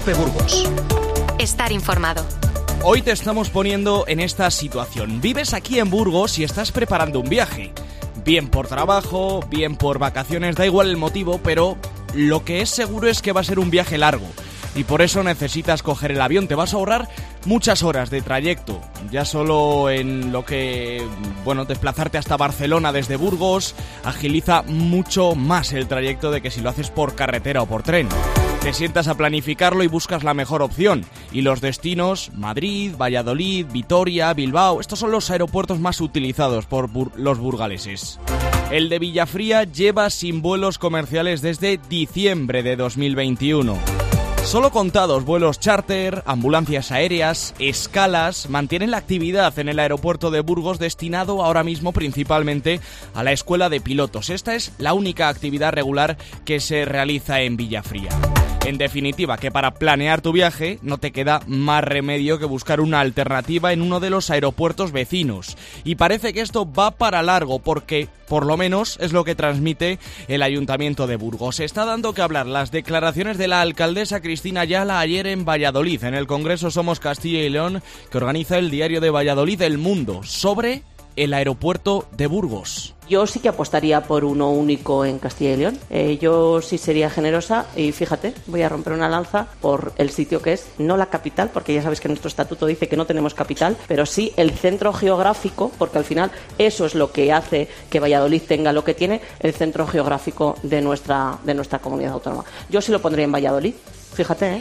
COPE Burgos. Estar informado. Hoy te estamos poniendo en esta situación. Vives aquí en Burgos y estás preparando un viaje. Bien por trabajo, bien por vacaciones, da igual el motivo, pero lo que es seguro es que va a ser un viaje largo. Y por eso necesitas coger el avión. Te vas a ahorrar muchas horas de trayecto. Ya solo en lo que, desplazarte hasta Barcelona desde Burgos agiliza mucho más el trayecto de que si lo haces por carretera o por tren. Te sientas a planificarlo y buscas la mejor opción. Y los destinos, Madrid, Valladolid, Vitoria, Bilbao, estos son los aeropuertos más utilizados por los burgaleses. El de Villafría lleva sin vuelos comerciales desde diciembre de 2021. Solo contados vuelos charter, ambulancias aéreas, escalas mantienen la actividad en el aeropuerto de Burgos, destinado ahora mismo principalmente a la escuela de pilotos. Esta es la única actividad regular que se realiza en Villafría. En definitiva, que para planear tu viaje no te queda más remedio que buscar una alternativa en uno de los aeropuertos vecinos. Y parece que esto va para largo porque, por lo menos, es lo que transmite el Ayuntamiento de Burgos. Se está dando que hablar las declaraciones de la alcaldesa Cristina Ayala ayer en Valladolid, en el Congreso Somos Castilla y León, que organiza el diario de Valladolid El Mundo, sobre el aeropuerto de Burgos. Yo sí que apostaría por uno único en Castilla y León. Yo sí sería generosa y fíjate, voy a romper una lanza por el sitio que es, no la capital, porque ya sabes que nuestro estatuto dice que no tenemos capital, pero sí el centro geográfico, porque al final eso es lo que hace que Valladolid tenga lo que tiene, el centro geográfico de nuestra comunidad autónoma. Yo sí lo pondría en Valladolid, fíjate,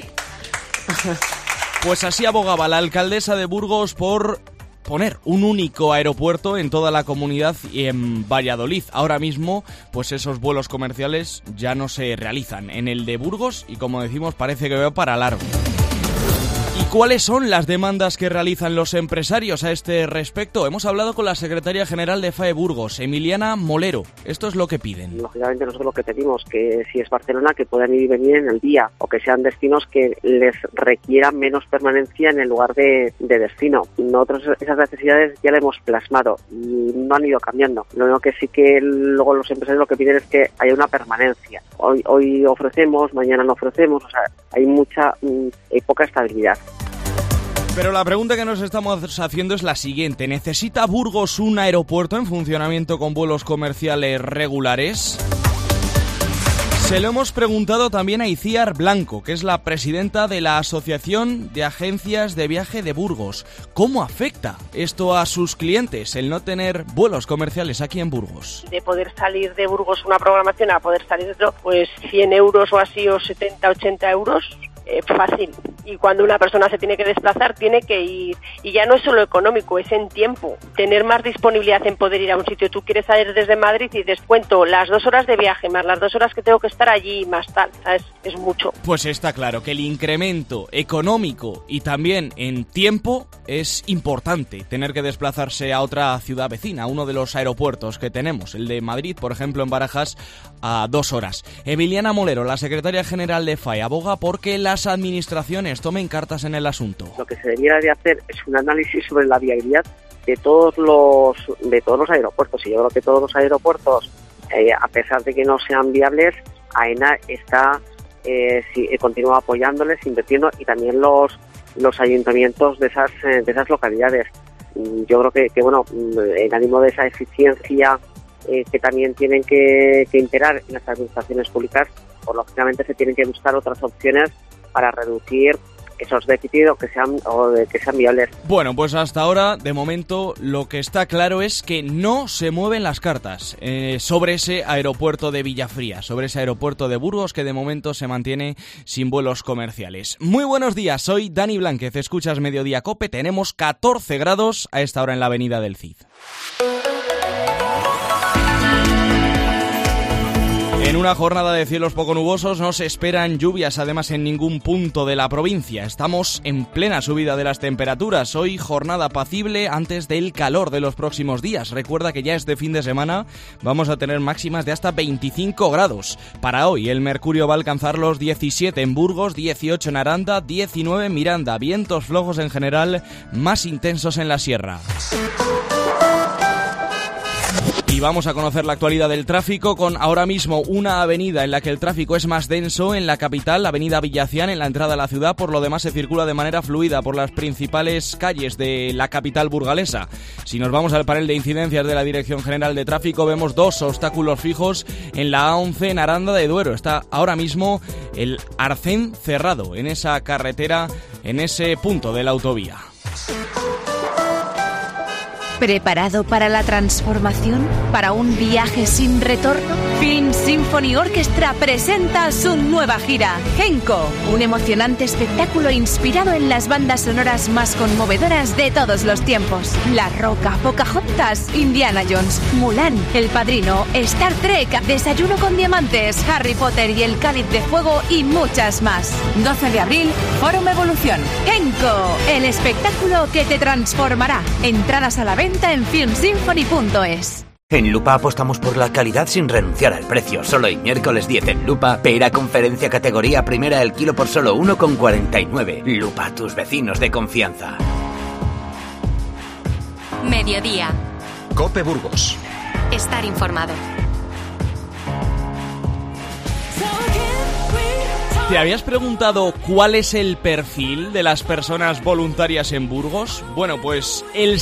Pues así abogaba la alcaldesa de Burgos por poner un único aeropuerto en toda la comunidad y en Valladolid. Ahora mismo, pues esos vuelos comerciales ya no se realizan en el de Burgos y, como decimos, parece que va para largo. ¿Y cuáles son las demandas que realizan los empresarios a este respecto? Hemos hablado con la secretaria general de FAE Burgos, Emiliana Molero. Esto es lo que piden. Lógicamente nosotros lo que pedimos, que si es Barcelona, que puedan ir y venir en el día, o que sean destinos que les requieran menos permanencia en el lugar de destino. Nosotros esas necesidades ya las hemos plasmado y no han ido cambiando. Lo único que sí que luego los empresarios lo que piden es que haya una permanencia. Hoy ofrecemos, mañana no ofrecemos, o sea, hay poca estabilidad. Pero la pregunta que nos estamos haciendo es la siguiente. ¿Necesita Burgos un aeropuerto en funcionamiento con vuelos comerciales regulares? Se lo hemos preguntado también a Iciar Blanco, que es la presidenta de la Asociación de Agencias de Viaje de Burgos. ¿Cómo afecta esto a sus clientes, el no tener vuelos comerciales aquí en Burgos? De poder salir de Burgos una programación a poder salir de otro, pues 100 euros o así, o 70, 80 euros, fácil. Y cuando una persona se tiene que desplazar, tiene que ir. Y ya no es solo económico, es en tiempo. Tener más disponibilidad en poder ir a un sitio. Tú quieres salir desde Madrid y descuento las 2 horas de viaje, más las 2 horas que tengo que estar allí, más tal. ¿Sabes? Es mucho. Pues está claro que el incremento económico y también en tiempo es importante. Tener que desplazarse a otra ciudad vecina, a uno de los aeropuertos que tenemos. El de Madrid, por ejemplo, en Barajas, a 2 horas. Emiliana Molero, la secretaria general de FAE, aboga porque las administraciones tomen cartas en el asunto. Lo que se debiera de hacer es un análisis sobre la viabilidad de todos los aeropuertos. Y yo creo que todos los aeropuertos, a pesar de que no sean viables, AENA continúa apoyándoles, invirtiendo, y también los ayuntamientos de esas localidades. Yo creo que en ánimo de esa eficiencia que también tienen que imperar en las administraciones públicas, pues lógicamente se tienen que buscar otras opciones para reducir esos déficits que sean viables. Bueno, pues hasta ahora, de momento, lo que está claro es que no se mueven las cartas sobre ese aeropuerto de Villafría, sobre ese aeropuerto de Burgos, que de momento se mantiene sin vuelos comerciales. Muy buenos días, soy Dani Blánquez, escuchas Mediodía Cope, tenemos 14 grados a esta hora en la avenida del Cid. En una jornada de cielos poco nubosos no se esperan lluvias, además, en ningún punto de la provincia. Estamos en plena subida de las temperaturas. Hoy jornada apacible antes del calor de los próximos días. Recuerda que ya este fin de semana vamos a tener máximas de hasta 25 grados. Para hoy el mercurio va a alcanzar los 17 en Burgos, 18 en Aranda, 19 en Miranda. Vientos flojos en general, más intensos en la sierra. Y vamos a conocer la actualidad del tráfico con ahora mismo una avenida en la que el tráfico es más denso en la capital, la avenida Villacián, en la entrada a la ciudad. Por lo demás se circula de manera fluida por las principales calles de la capital burgalesa. Si nos vamos al panel de incidencias de la Dirección General de Tráfico, vemos 2 obstáculos fijos en la A11 en Aranda de Duero. Está ahora mismo el arcén cerrado en esa carretera, en ese punto de la autovía. ¿Preparado para la transformación? ¿Para un viaje sin retorno? Film Symphony Orchestra presenta su nueva gira, Genco, un emocionante espectáculo inspirado en las bandas sonoras más conmovedoras de todos los tiempos. La Roca, Pocahontas, Indiana Jones, Mulan, El Padrino, Star Trek, Desayuno con Diamantes, Harry Potter y el Cáliz de Fuego y muchas más. 12 de abril, Fórum Evolución. Genco, el espectáculo que te transformará. Entradas a la venta en filmsymphony.es. En Lupa apostamos por la calidad sin renunciar al precio. Solo hoy, miércoles 10 en Lupa, pera conferencia categoría primera el kilo por solo 1,49. Lupa, tus vecinos de confianza. Mediodía. COPE Burgos. Estar informado. ¿Te habías preguntado cuál es el perfil de las personas voluntarias en Burgos? Bueno, pues el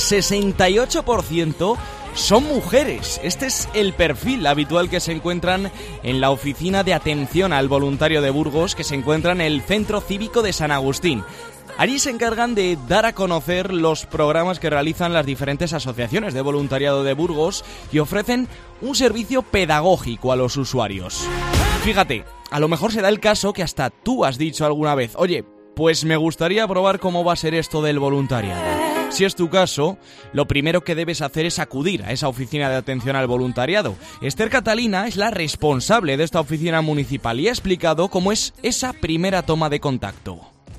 68% son mujeres. Este es el perfil habitual que se encuentran en la Oficina de Atención al Voluntario de Burgos, que se encuentra en el Centro Cívico de San Agustín. Allí se encargan de dar a conocer los programas que realizan las diferentes asociaciones de voluntariado de Burgos y ofrecen un servicio pedagógico a los usuarios. Fíjate, a lo mejor se da el caso que hasta tú has dicho alguna vez: oye, pues me gustaría probar cómo va a ser esto del voluntariado. Si es tu caso, lo primero que debes hacer es acudir a esa oficina de atención al voluntariado. Esther Catalina es la responsable de esta oficina municipal y ha explicado cómo es esa primera toma de contacto.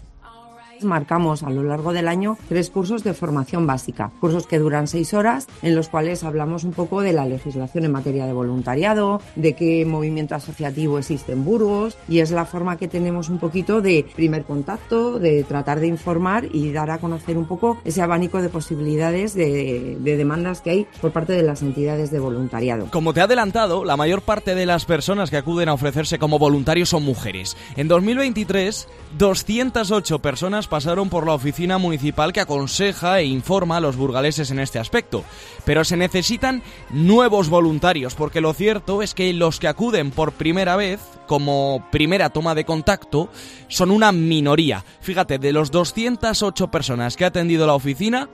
Marcamos a lo largo del año 3 cursos de formación básica, cursos que duran 6 horas, en los cuales hablamos un poco de la legislación en materia de voluntariado, de qué movimiento asociativo existe en Burgos, y es la forma que tenemos un poquito de primer contacto, de tratar de informar y dar a conocer un poco ese abanico de posibilidades de demandas que hay por parte de las entidades de voluntariado. Como te he adelantado, la mayor parte de las personas que acuden a ofrecerse como voluntarios son mujeres. En 2023, 208 personas pasaron por la oficina municipal que aconseja e informa a los burgaleses en este aspecto. Pero se necesitan nuevos voluntarios, porque lo cierto es que los que acuden por primera vez, como primera toma de contacto, son una minoría. Fíjate, de los 208 personas que ha atendido la oficina,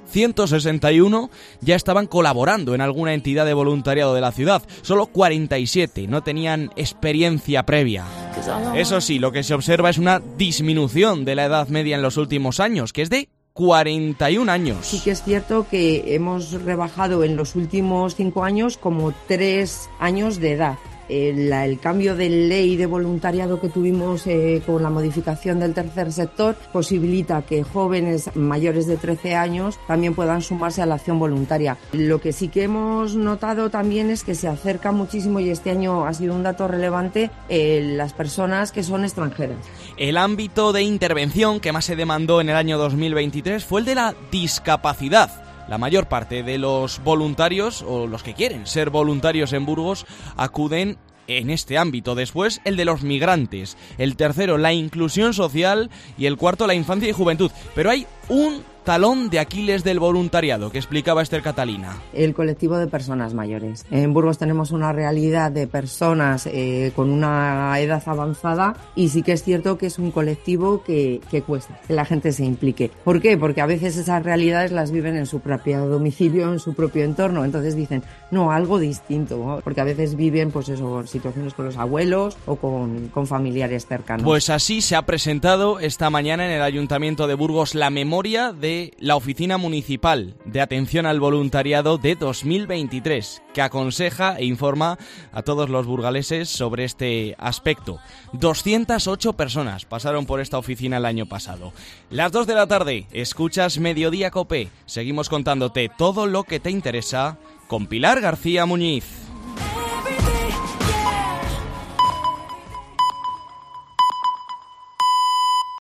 161 ya estaban colaborando en alguna entidad de voluntariado de la ciudad. Solo 47 no tenían experiencia previa. Eso sí, lo que se observa es una disminución de la edad media en los últimos años, que es de 41 años. Sí que es cierto que hemos rebajado en los últimos 5 años como 3 años de edad. El cambio de ley de voluntariado que tuvimos con la modificación del tercer sector posibilita que jóvenes mayores de 13 años también puedan sumarse a la acción voluntaria. Lo que sí que hemos notado también es que se acerca muchísimo, y este año ha sido un dato relevante, las personas que son extranjeras. El ámbito de intervención que más se demandó en el año 2023 fue el de la discapacidad. La mayor parte de los voluntarios, o los que quieren ser voluntarios en Burgos, acuden en este ámbito. Después, el de los migrantes. El tercero, la inclusión social. Y el cuarto, la infancia y juventud. Pero hay un talón de Aquiles del voluntariado que explicaba Esther Catalina. El colectivo de personas mayores. En Burgos tenemos una realidad de personas con una edad avanzada, y sí que es cierto que es un colectivo que cuesta que la gente se implique. ¿Por qué? Porque a veces esas realidades las viven en su propio domicilio, en su propio entorno. Entonces dicen, no, algo distinto, ¿no? Porque a veces viven, pues eso, situaciones con los abuelos o con familiares cercanos. Pues así se ha presentado esta mañana en el Ayuntamiento de Burgos la memoria de la Oficina Municipal de Atención al Voluntariado de 2023, que aconseja e informa a todos los burgaleses sobre este aspecto. 208 personas pasaron por esta oficina el año pasado. Las 2 de la tarde, escuchas Mediodía COPE. Seguimos contándote todo lo que te interesa con Pilar García Muñiz.